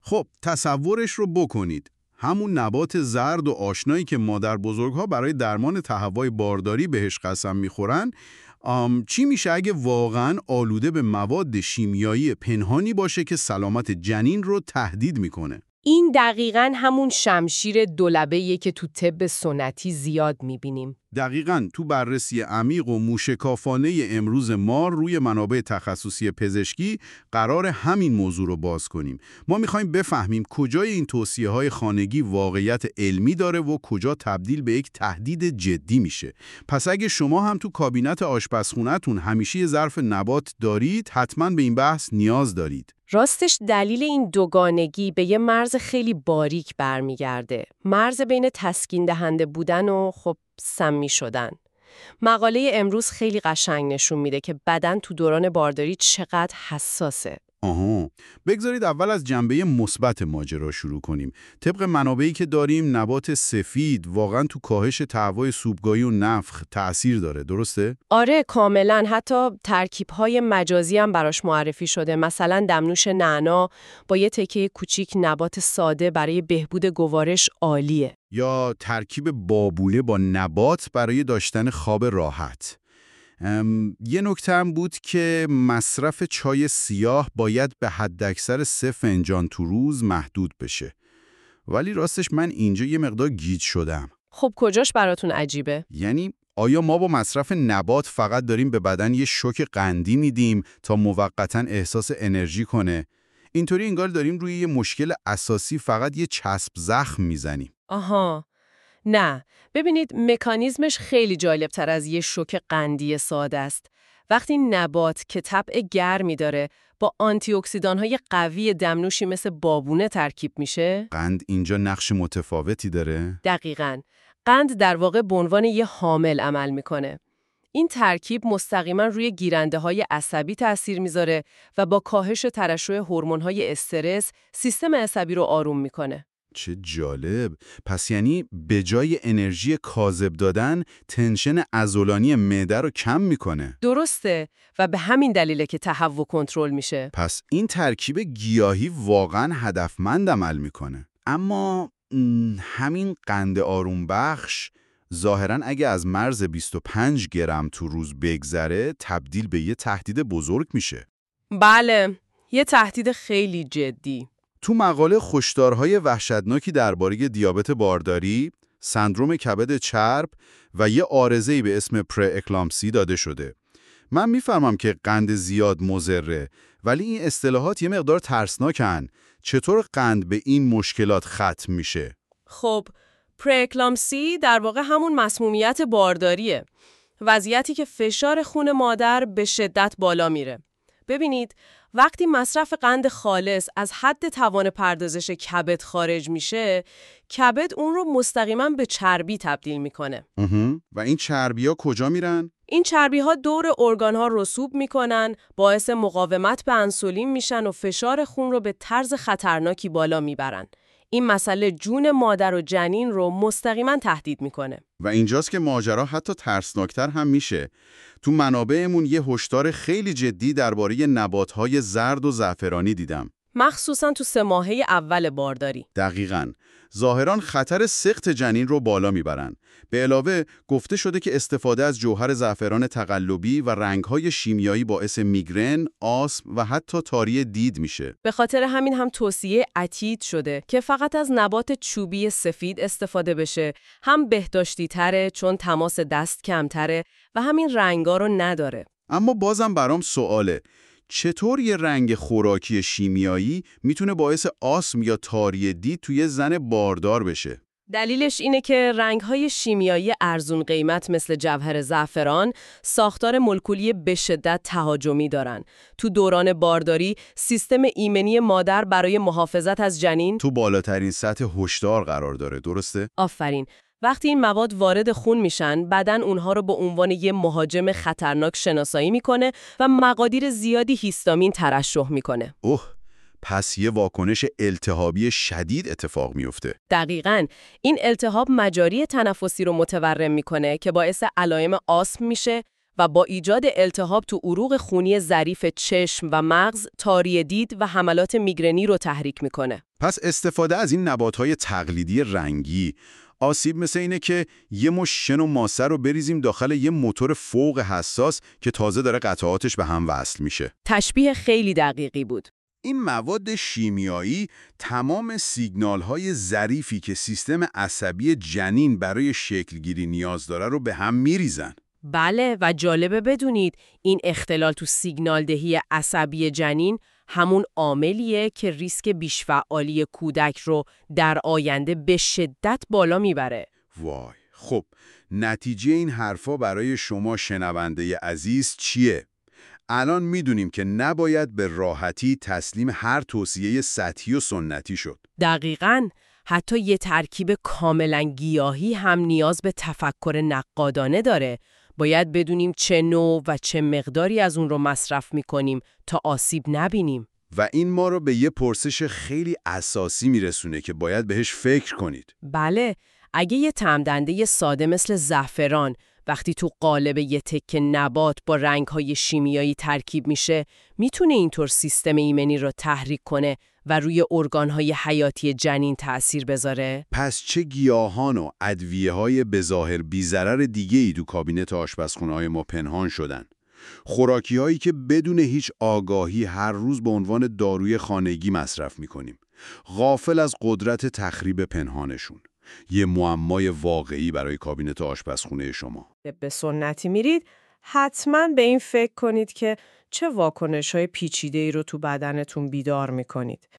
خب تصورش رو بکنید. همون نبات زرد و آشنایی که مادر بزرگ‌ها برای درمان تهوع بارداری بهش قسم می‌خورن، چی میشه اگه واقعاً آلوده به مواد شیمیایی پنهانی باشه که سلامت جنین رو تهدید میکنه؟ این دقیقاً همون شمشیر دولبه‌ایه که تو طب سنتی زیاد می‌بینیم. دقیقاً تو بررسی عمیق و موشکافانه امروز ما روی منابع تخصصی پزشکی قرار همین موضوع رو باز کنیم. ما می‌خوایم بفهمیم کجای این توصیه‌های خانگی واقعیت علمی داره و کجا تبدیل به یک تهدید جدی میشه. پس اگه شما هم تو کابینت آشپزخونه‌تون همیشه یه ظرف نبات دارید، حتماً به این بحث نیاز دارید. راستش دلیل این دوگانگی به یه مرز خیلی باریک برمیگرده. مرز بین تسکین دهنده بودن و خب سمی شدن. مقاله امروز خیلی قشنگ نشون میده که بدن تو دوران بارداری چقدر حساسه. آها، بگذارید اول از جنبه مثبت ماجرا شروع کنیم. طبق منابعی که داریم نبات سفید واقعا تو کاهش تهوع سوپگاهی و نفخ تأثیر داره، درسته؟ آره کاملا، حتی ترکیب‌های مجازی هم براش معرفی شده. مثلا دمنوش نعنا با یه تکه کوچیک نبات ساده برای بهبود گوارش عالیه. یا ترکیب بابوله با نبات برای داشتن خواب راحت. یه نکته هم بود که مصرف چای سیاه باید به حداکثر 3 فنجان تو روز محدود بشه. ولی راستش من اینجا یه مقدار گیج شدم. خب کجاش براتون عجیبه؟ یعنی آیا ما با مصرف نبات فقط داریم به بدن یه شوک قندی میدیم تا موقتاً احساس انرژی کنه؟ اینطوری انگار داریم روی یه مشکل اساسی فقط یه چسب زخم میزنیم. آها، نه، ببینید مکانیزمش خیلی جالبتر از یه شوک قندی ساده است. وقتی نبات که طبع گرمی داره با آنتی اکسیدان‌های قوی دمنوشی مثل بابونه ترکیب میشه، قند اینجا نقش متفاوتی داره؟ دقیقاً. قند در واقع به عنوان یه حامل عمل میکنه. این ترکیب مستقیما روی گیرنده‌های عصبی تأثیر میذاره و با کاهش ترشح هورمون‌های استرس سیستم عصبی رو آروم میکنه. چه جالب. پس یعنی به جای انرژی کاذب دادن، تنشن عضلانی معده رو کم میکنه. درسته، و به همین دلیله که تهوع کنترل میشه. پس این ترکیب گیاهی واقعا هدفمند عمل میکنه. اما همین قند آروم بخش ظاهراً اگه از مرز 25 گرم تو روز بگذره تبدیل به یه تهدید بزرگ میشه. بله، یه تهدید خیلی جدی. تو مقاله هشدارهای وحشتناکی درباره دیابت بارداری، سندروم کبد چرب و یه عارضه‌ای به اسم پرئکلامسی داده شده. من میفهمم که قند زیاد مضره، ولی این اصطلاحات یه مقدار ترسناکن. چطور قند به این مشکلات ختم میشه؟ خب، پرئکلامسی در واقع همون مسمومیت بارداریه. وضعیتی که فشار خون مادر به شدت بالا میره. ببینید، وقتی مصرف قند خالص از حد توان پردازش کبد خارج میشه، کبد اون رو مستقیما به چربی تبدیل میکنه. و این چربی‌ها کجا میرن؟ این چربی‌ها دور ارگان‌ها رسوب میکنن، باعث مقاومت به انسولین میشن و فشار خون رو به طرز خطرناکی بالا میبرن. این مسئله جون مادر و جنین رو مستقیما تهدید میکنه. و اینجاست که ماجرا حتی ترسناکتر هم میشه. تو منابعمون یه هشدار خیلی جدی درباره نبات‌های زرد و زعفرانی دیدم. مخصوصا تو 3 ماهه اول بارداری. دقیقاً. ظاهراً خطر سقط جنین رو بالا میبرن. به علاوه گفته شده که استفاده از جوهر زعفران تقلبی و رنگ‌های شیمیایی باعث میگرن، آسم و حتی تاری دید میشه. به خاطر همین هم توصیه عتید شده که فقط از نبات چوبی سفید استفاده بشه، هم بهداشتی تره چون تماس دست کمتره و همین رنگا رو نداره. اما بازم برام سواله، چطور یه رنگ خوراکی شیمیایی میتونه باعث آسم یا تاری دید توی زن باردار بشه؟ دلیلش اینه که رنگ‌های شیمیایی ارزون قیمت مثل جوهر زعفران ساختار مولکولی به شدت تهاجمی دارن. تو دوران بارداری سیستم ایمنی مادر برای محافظت از جنین تو بالاترین سطح هشدار قرار داره، درسته؟ آفرین. وقتی این مواد وارد خون میشن، بدن اونها رو به عنوان یه مهاجم خطرناک شناسایی میکنه و مقادیر زیادی هیستامین ترشح میکنه. اوه، پس یه واکنش التهابی شدید اتفاق میفته. دقیقاً. این التهاب مجاری تنفسی رو متورم میکنه که باعث علائم آسم میشه و با ایجاد التهاب تو عروق خونی ظریف چشم و مغز، تاری دید و حملات میگرنی رو تحریک میکنه. پس استفاده از این نبات‌های تقلیدی رنگی، آسیب مثل اینه که یه مش شن و ماسه رو بریزیم داخل یه موتور فوق حساس که تازه داره قطعاتش به هم وصل میشه. تشبیه خیلی دقیقی بود. این مواد شیمیایی تمام سیگنال‌های ظریفی که سیستم عصبی جنین برای شکلگیری نیاز داره رو به هم میریزن. بله، و جالبه بدونید این اختلال تو سیگنال دهی عصبی جنین همون عاملیه که ریسک بیش‌فعالی کودک رو در آینده به شدت بالا میبره. وای، خب نتیجه این حرفا برای شما شنونده عزیز چیه؟ الان میدونیم که نباید به راحتی تسلیم هر توصیه سطحی و سنتی شد. دقیقاً، حتی یه ترکیب کاملاً گیاهی هم نیاز به تفکر نقادانه داره. باید بدونیم چه نوع و چه مقداری از اون رو مصرف میکنیم تا آسیب نبینیم. و این ما رو به یه پرسش خیلی اساسی میرسونه که باید بهش فکر کنید. بله، اگه یه طعم‌دنده ساده مثل زعفران وقتی تو قالب یه تکه نبات با رنگ‌های شیمیایی ترکیب میشه، میتونه اینطور سیستم ایمنی رو تحریک کنه و روی ارگان‌های حیاتی جنین تأثیر بذاره؟ پس چه گیاهان و ادویه‌های بظاهر بی‌ضرر دیگه‌ای تو کابینت آشپزخونه‌های ما پنهان شدن؟ خوراکی‌هایی که بدون هیچ آگاهی هر روز به عنوان داروی خانگی مصرف می‌کنیم، غافل از قدرت تخریب پنهانشون. یه معمای واقعی برای کابینت آشپزخونه شما. به سنتی میرید، حتما به این فکر کنید که چه واکنش‌های پیچیده‌ای رو تو بدنتون بیدار میکنید.